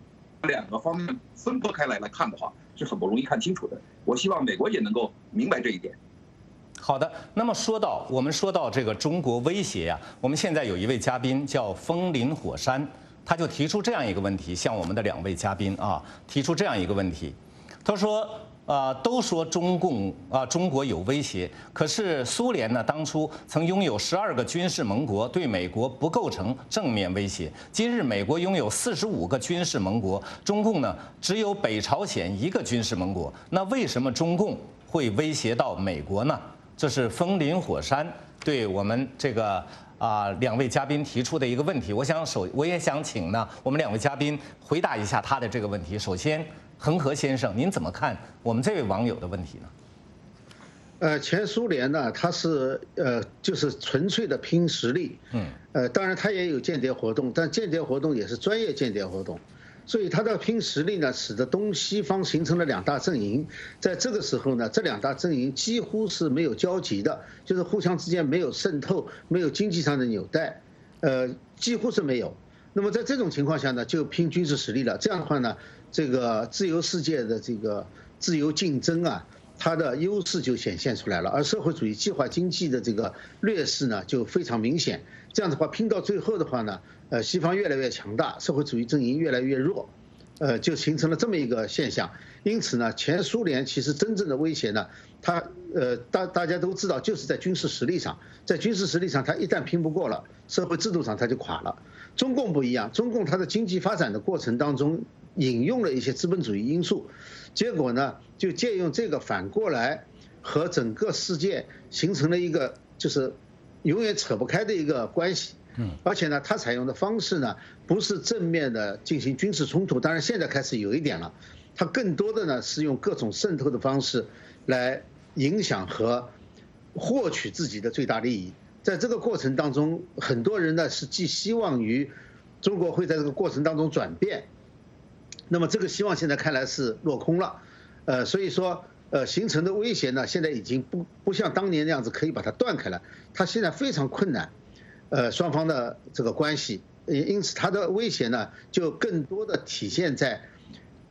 2个方面分割开来看的话，是很不容易看清楚的。我希望美国也能够明白这一点。 好的，那么我们说到这个中国威胁呀，我们现在有一位嘉宾叫风林火山。他就提出这样一个问题，向我们的2位嘉宾提出这样一个问题，他说，都说中国有威胁，可是苏联呢当初曾拥有12个军事盟国，对美国不构成正面威胁。今日美国拥有45个军事盟国，中共呢只有北朝鲜1个军事盟国，那为什么中共会威胁到美国呢？这是风林火山对我们这个。2位嘉宾提出的一个问题，我也想请呢我们2位嘉宾回答一下他的这个问题。首先，恒河先生，您怎么看我们这位网友的问题呢？前苏联呢，它是就是纯粹的拼实力，当然它也有间谍活动，但间谍活动也是专业间谍活动。所以它的拼实力呢，使得东西方形成了2大阵营。在这个时候呢，这2大阵营几乎是没有交集的，就是互相之间没有渗透，没有经济上的纽带，几乎是没有。那么在这种情况下呢，就拼军事实力了。这样的话呢，这个自由世界的这个自由竞争啊，它的优势就显现出来了，而社会主义计划经济的这个劣势呢，就非常明显。这样的话，拼到最后的话呢，西方越来越强大，社会主义阵营越来越弱，就形成了这么一个现象。因此呢，前苏联其实真正的威胁呢，它大家都知道，就是在军事实力上，在军事实力上，它一旦拼不过了，社会制度上它就垮了。中共不一样，中共它的经济发展的过程当中引用了一些资本主义因素，结果呢，就借用这个反过来和整个世界形成了一个就是永远扯不开的一个关系。而且呢，它采用的方式呢，不是正面的进行军事冲突，当然现在开始有一点了，它更多的呢是用各种渗透的方式来影响和获取自己的最大利益。在这个过程当中，很多人呢是寄希望于中国会在这个过程当中转变，那么这个希望现在看来是落空了，所以说形成的威胁呢，现在已经不像当年那样子可以把它断开来，它现在非常困难，双方的这个关系，因此它的威胁呢就更多的体现在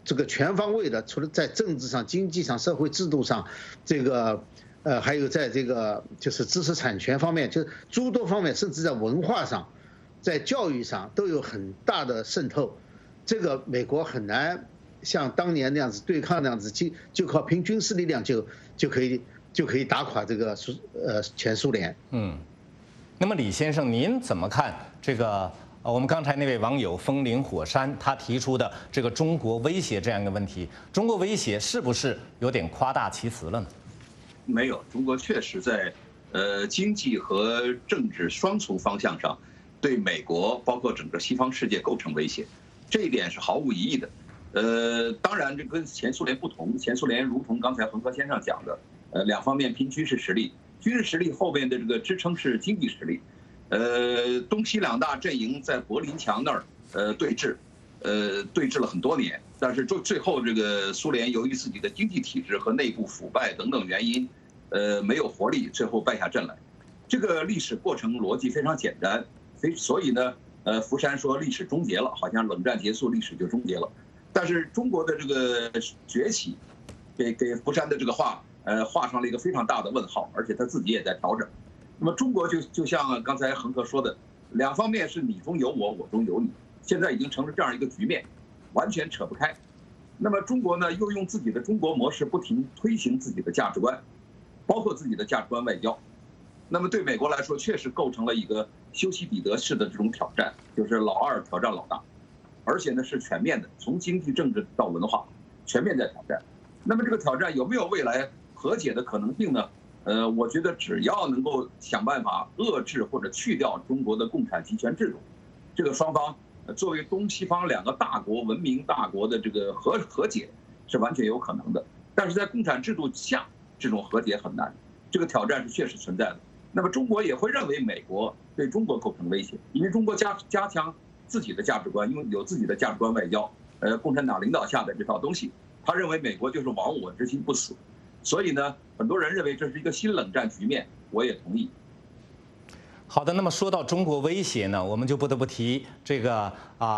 这个全方位的，除了在政治上、经济上、社会制度上，这个还有在这个就是知识产权方面，就是诸多方面，甚至在文化上、在教育上都有很大的渗透。这个美国很难像当年那样子对抗那样子，就靠凭军事力量就可以打垮这个前苏联。 那么李先生，您怎么看这个？我们刚才那位网友风林火山他提出的这个中国威胁这样一个问题，中国威胁是不是有点夸大其词了呢？ 没有，中国确实在经济和政治双重方向上对美国包括整个西方世界构成威胁，这一点是毫无疑义的。当然这跟前苏联不同，前苏联如同刚才恒河先生讲的，两方面拼军事实力，军事实力后面的这个支撑是经济实力。东西两大阵营在柏林墙那儿对峙了很多年，但是最后这个苏联由于自己的经济体制和内部腐败等等原因，没有活力，最后败下阵来。这个历史过程逻辑非常简单，所以呢，福山说历史终结了，好像冷战结束，历史就终结了。但是中国的这个崛起，给福山的这个话，画上了一个非常大的问号，而且他自己也在调整。那么中国就像刚才恒河说的，两方面是你中有我，我中有你，现在已经成了这样一个局面，完全扯不开。那么中国呢，又用自己的中国模式不停推行自己的价值观，包括自己的价值观外交。那么对美国来说，确实构成了一个修昔底德式的这种挑战，就是老二挑战老大，而且呢是全面的，从经济、政治到文化，全面在挑战。那么这个挑战有没有未来和解的可能性呢？我觉得只要能够想办法遏制或者去掉中国的共产集权制度，这个双方作为东西方两个大国、文明大国的这个和解是完全有可能的。但是在共产制度下，这种和解很难，这个挑战是确实存在的。那么中国也会认为美国对中国构成威胁，因为中国加强自己的价值观，因为有自己的价值观外交，共产党领导下的这套东西，他认为美国就是亡我之心不死。所以呢，很多人认为这是一个新冷战局面，我也同意。 好的，那么说到中国威胁呢，我们就不得不提这个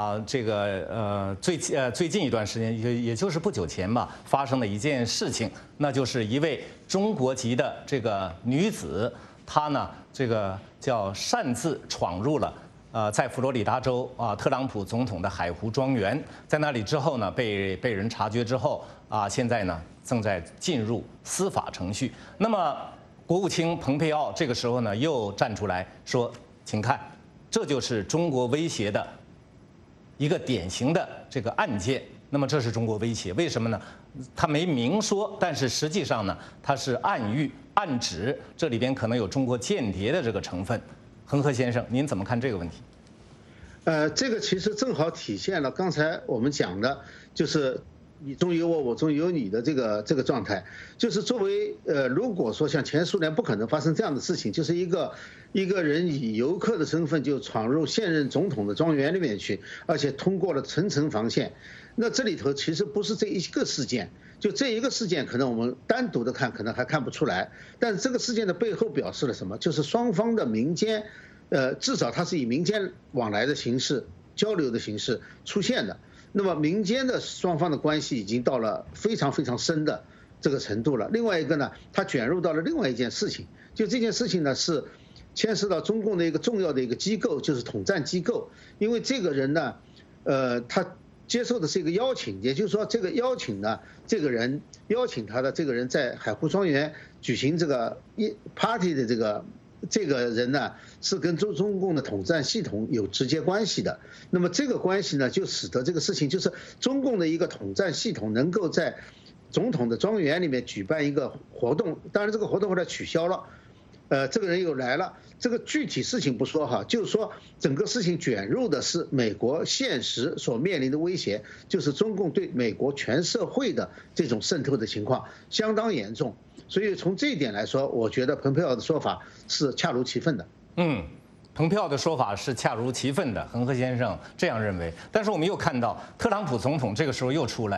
最近一段时间，也就是不久前吧，发生的一件事情，那就是一位中国籍的这个女子，她呢这个叫擅自闯入了在佛罗里达州特朗普总统的海湖庄园，在那里之后呢被人察觉之后现在呢正在进入司法程序。那么国务卿蓬佩奥这个时候呢又站出来说，请看，这就是中国威胁的一个典型的这个案件。那么这是中国威胁，为什么呢？他没明说，但是实际上呢他是暗喻暗指这里边可能有中国间谍的这个成分。恒河先生，您怎么看这个问题？ 这个其实正好体现了刚才我们讲的，就是你中有我，我中有你的这个状态。就是作为如果说像前苏联不可能发生这样的事情，就是一个人以游客的身份就闯入现任总统的庄园里面去，而且通过了层层防线。那这里头其实不是这一个事件，就这一个事件，可能我们单独的看可能还看不出来，但是这个事件的背后表示了什么？就是双方的民间，至少它是以民间往来的形式、交流的形式出现的。那么民间的双方的关系已经到了非常非常深的这个程度了。另外一个呢，它卷入到了另外一件事情，就这件事情呢是牵涉到中共的一个重要的一个机构，就是统战机构。因为这个人呢，他接受的是一个邀请，也就是说这个邀请呢，这个人邀请他的这个人在海湖庄园举行这个party 的这个人呢，是跟中共的统战系统有直接关系的。那么这个关系呢，就使得这个事情就是中共的一个统战系统能够在总统的庄园里面举办一个活动，当然这个活动后来取消了，这个人又来了。这个具体事情不说哈，就是说整个事情卷入的是美国现实所面临的威胁，就是中共对美国全社会的这种渗透的情况相当严重。所以从这一点来说，我觉得蓬佩奥的说法是恰如其分的。 蓬佩奥的说法是恰如其分的，恒河先生这样认为。但是我们又看到特朗普总统这个时候又出来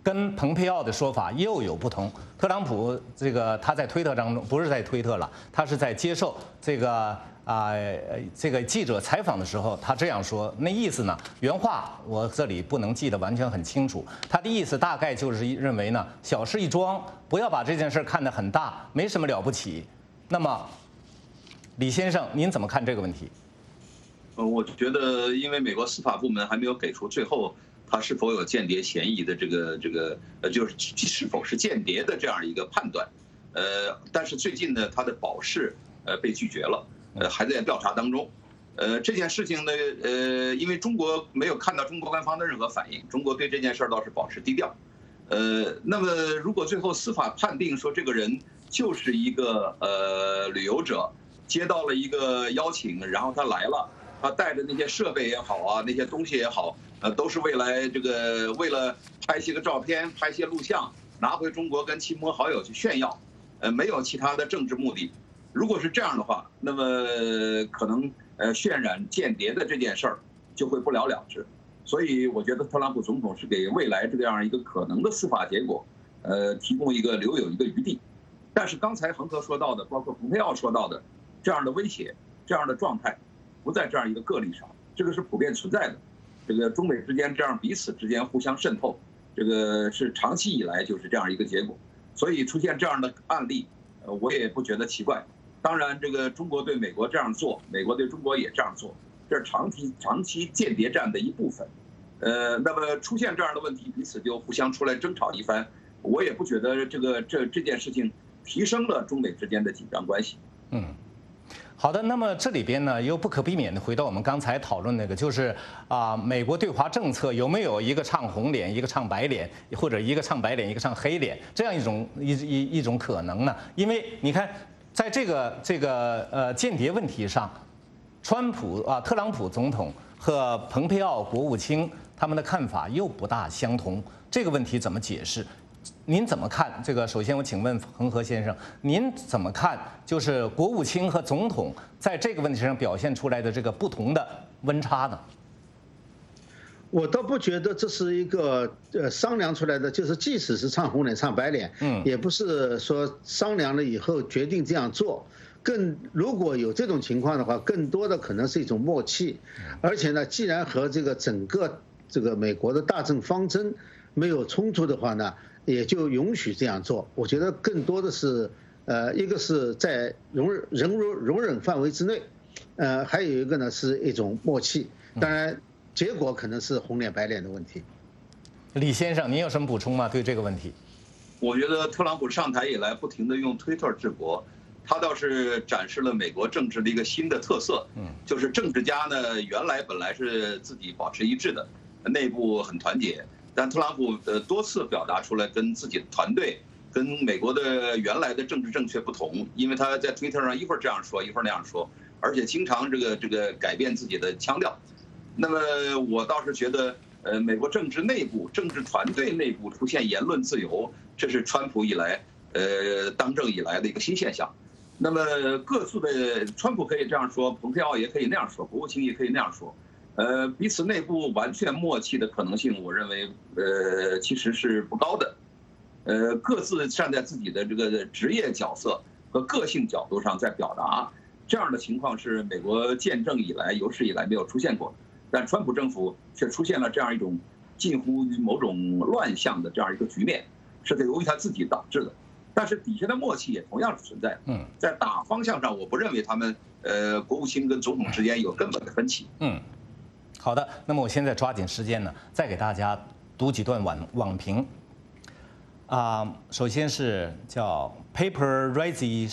跟蓬佩奥的说法又有不同。特朗普这个他在推特当中，不是在推特了，他是在接受这个记者采访的时候，他这样说，那意思呢，原话我这里不能记得完全很清楚，他的意思大概就是认为呢，小事一桩，不要把这件事看得很大，没什么了不起。那么，李先生，您怎么看这个问题？ 我觉得，因为美国司法部门还没有给出最后他是否有间谍嫌疑的就是是否是间谍的这样一个判断。但是最近呢，他的保释被拒绝了，还在调查当中。这件事情呢，因为中国没有看到中国官方的任何反应，中国对这件事倒是保持低调。那么如果最后司法判定说这个人就是一个旅游者，接到了一个邀请，然后他来了，他带着那些设备也好啊，那些东西也好，都是为了拍些个照片，拍些录像，拿回中国跟亲朋好友去炫耀，没有其他的政治目的。如果是这样的话，那么可能渲染间谍的这件事儿就会不了了之。所以我觉得特朗普总统是给未来这样一个可能的司法结果，提供留有一个余地。但是刚才恒河说到的，包括蓬佩奥说到的这样的威胁，这样的状态，不在这样一个个例上，这个是普遍存在的。这个中美之间这样彼此之间互相渗透，这个是长期以来就是这样一个结果。所以出现这样的案例，我也不觉得奇怪。当然，这个中国对美国这样做，美国对中国也这样做，这是长期间谍战的一部分。那么出现这样的问题，彼此就互相出来争吵一番，我也不觉得这件事情提升了中美之间的紧张关系。 好的，那么这里边呢，又不可避免的回到我们刚才讨论那个，就是美国对华政策有没有一个唱红脸，一个唱白脸，或者一个唱白脸，一个唱黑脸，这样一种可能呢？因为你看，在这个间谍问题上，特朗普总统和蓬佩奥国务卿他们的看法又不大相同，这个问题怎么解释？您怎么看这个？首先，我请问恒河先生，您怎么看就是国务卿和总统在这个问题上表现出来的这个不同的温差呢？ 我倒不觉得这是一个商量出来的，就是即使是唱红脸唱白脸，也不是说商量了以后决定这样做。如果有这种情况的话，更多的可能是一种默契。而且呢，既然和这个整个美国的大政方针没有冲突的话呢，也就允许这样做。我觉得更多的是，一个是在容忍范围之内，还有一个呢是一种默契。当然，结果可能是红脸白脸的问题。 李先生，您有什么补充吗？对这个问题？ 我觉得特朗普上台以来不停地用推特治国，他倒是展示了美国政治的一个新的特色，就是政治家呢原来本来是自己保持一致的，内部很团结。但特朗普多次表达出来跟自己的团队、跟美国的原来的政治正确不同，因为他在推特上一会儿这样说，一会儿那样说，而且经常这个改变自己的腔调。那么我倒是觉得，美国政治内部、政治团队内部出现言论自由，这是川普以来当政以来的一个新现象。那么各自的川普可以这样说，蓬佩奥也可以那样说，国务卿也可以那样说。彼此内部完全默契的可能性，我认为其实是不高的。各自站在自己的这个职业角色和个性角度上在表达，这样的情况是美国建政以来有史以来没有出现过。但川普政府却出现了这样一种近乎于某种乱象的这样一个局面，是由于他自己导致的。但是底下的默契也同样是存在。在大方向上，我不认为他们国务卿跟总统之间有根本的分歧。 好的，那么我现在抓紧时间呢，再给大家读几段网评。首先是叫 Paparazzi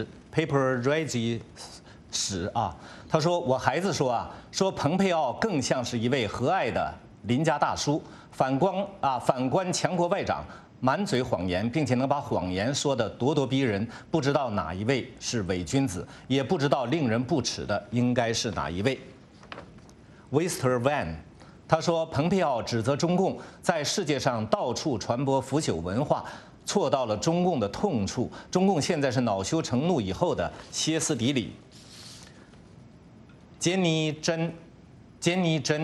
史啊，他说我孩子说蓬佩奥更像是一位和蔼的邻家大叔，反观强国外长满嘴谎言，并且能把谎言说得咄咄逼人，不知道哪一位是伪君子，也不知道令人不齿的应该是哪一位。Wister Van， 他说，蓬佩奥指责中共在世界上到处传播腐朽文化，戳到了中共的痛处。中共现在是恼羞成怒以后的歇斯底里。杰尼珍，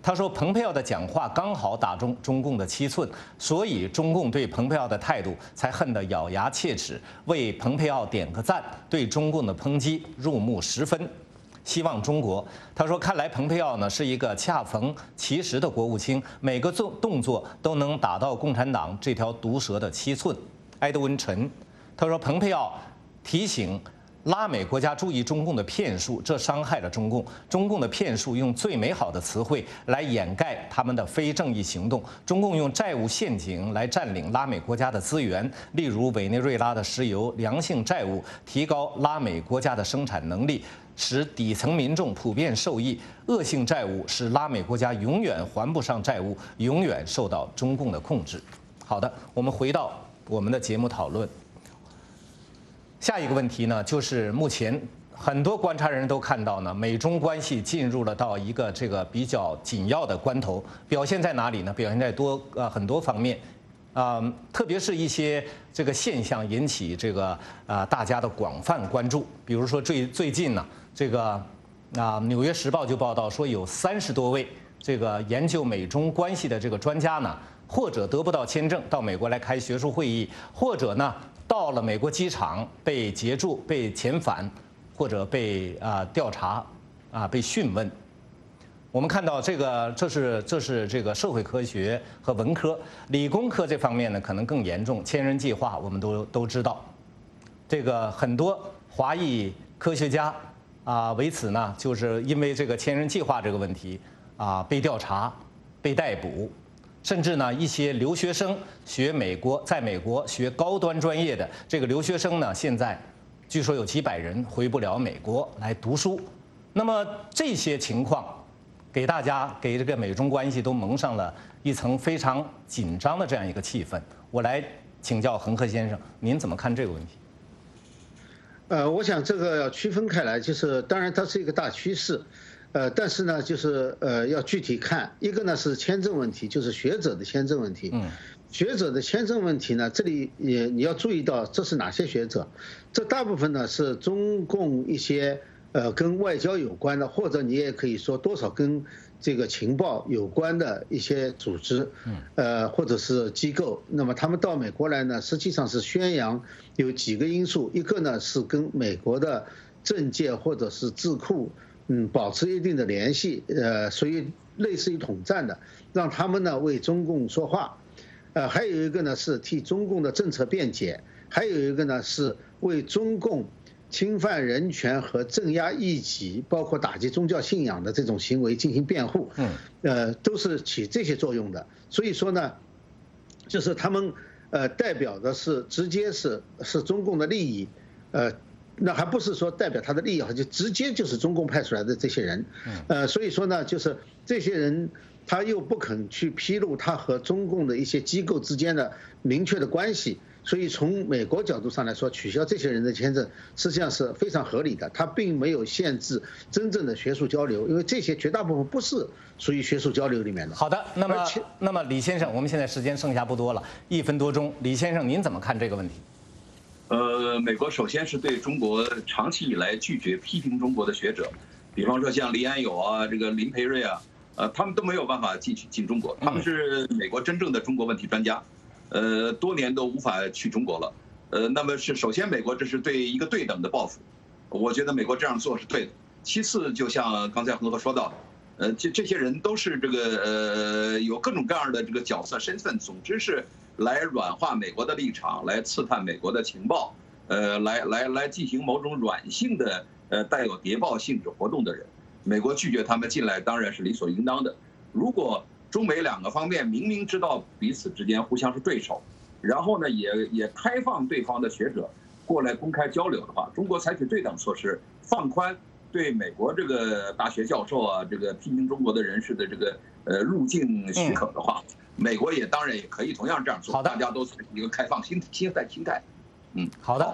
他说，蓬佩奥的讲话刚好打中中共的7寸，所以中共对蓬佩奥的态度才恨得咬牙切齿，为蓬佩奥点个赞，对中共的抨击入木10分。希望中国，他说，看来蓬佩奥呢是一个恰逢其时的国务卿，每个动作都能打到共产党这条毒蛇的7寸。埃德温·陈，他说，蓬佩奥提醒拉美国家注意中共的骗术，这伤害了中共。中共的骗术用最美好的词汇来掩盖他们的非正义行动。中共用债务陷阱来占领拉美国家的资源，例如委内瑞拉的石油、良性债务，提高拉美国家的生产能力，使底层民众普遍受益。恶性债务使拉美国家永远还不上债务，永远受到中共的控制。好的，我们回到我们的节目讨论。下一个问题呢，就是目前很多观察人都看到呢，美中关系进入了到一个这个比较紧要的关头，表现在哪里呢？表现在很多方面，特别是一些这个现象引起这个大家的广泛关注。比如说最近呢，这个《纽约时报》就报道说，有30多位这个研究美中关系的这个专家呢，或者得不到签证到美国来开学术会议，或者呢到了美国机场被截住、被遣返，或者被调查、被讯问。我们看到这是这个社会科学和文科，理工科这方面呢可能更严重。千人计划我们都知道，这个很多华裔科学家为此呢，就是因为这个千人计划这个问题被调查、被逮捕。甚至呢，一些留学生在美国学高端专业的这个留学生呢，现在据说有几百人回不了美国来读书。那么这些情况，给这个美中关系都蒙上了一层非常紧张的这样一个气氛。我来请教恒河先生，您怎么看这个问题？ 我想这个要区分开来，就是当然它是一个大趋势。但是呢，就是要具体看，一个呢是签证问题，就是学者的签证问题。学者的签证问题呢，这里你要注意到这是哪些学者，这大部分呢是中共一些跟外交有关的，或者你也可以说多少跟这个情报有关的一些组织，或者是机构。那么他们到美国来呢，实际上是宣扬有几个因素，一个呢是跟美国的政界或者是智库保持一定的联系，属于类似于统战的，让他们呢为中共说话，还有一个呢是替中共的政策辩解，还有一个呢是为中共侵犯人权和镇压异己，包括打击宗教信仰的这种行为进行辩护，都是起这些作用的。所以说呢，就是他们代表的是直接是中共的利益，那还不是说代表他的利益，就直接就是中共派出来的这些人，所以说呢，就是这些人他又不肯去披露他和中共的一些机构之间的明确的关系，所以从美国角度上来说，取消这些人的签证实际上是非常合理的，他并没有限制真正的学术交流，因为这些绝大部分不是属于学术交流里面的。 好的，那么李先生，我们现在时间剩下不多了，1分多钟，李先生您怎么看这个问题？ 美国首先是对中国长期以来拒绝批评中国的学者，比方说像李安友这个林培瑞他们都没有办法进中国，他们是美国真正的中国问题专家，多年都无法去中国了。那么是首先美国这是对一个对等的报复，我觉得美国这样做是对的。其次，就像刚才恒河说到的，这些人都是这个有各种各样的这个角色身份，总之是来软化美国的立场，来刺探美国的情报，来进行某种软性的带有谍报性质活动的人，美国拒绝他们进来当然是理所应当的。如果中美2个方面明明知道彼此之间互相是对手，然后呢也开放对方的学者过来公开交流的话，中国采取对等措施，放宽对美国这个大学教授这个批评中国的人士的这个入境许可的话，美国当然也可以同样这样做。好的，大家都采取一个开放心态。 好的，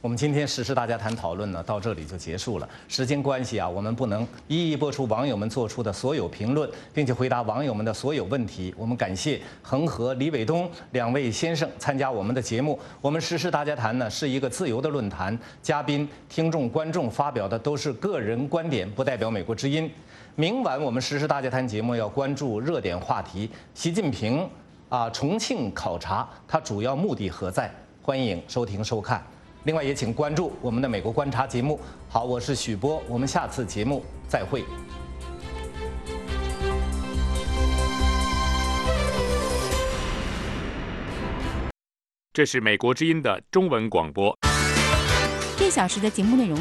我们今天时事大家谈讨论呢，到这里就结束了。时间关系啊，我们不能一一播出网友们做出的所有评论，并且回答网友们的所有问题。我们感谢恒河、李伟东2位先生参加我们的节目。我们时事大家谈呢是一个自由的论坛，嘉宾、听众、观众发表的都是个人观点，不代表美国之音。明晚我们时事大家谈节目要关注热点话题，习近平重庆考察，它主要目的何在？欢迎收听收看。另外也请关注我们的美国观察节目。好，我是许波，我们下次节目再会。 这是美国之音的中文广播。 1小时的节目内容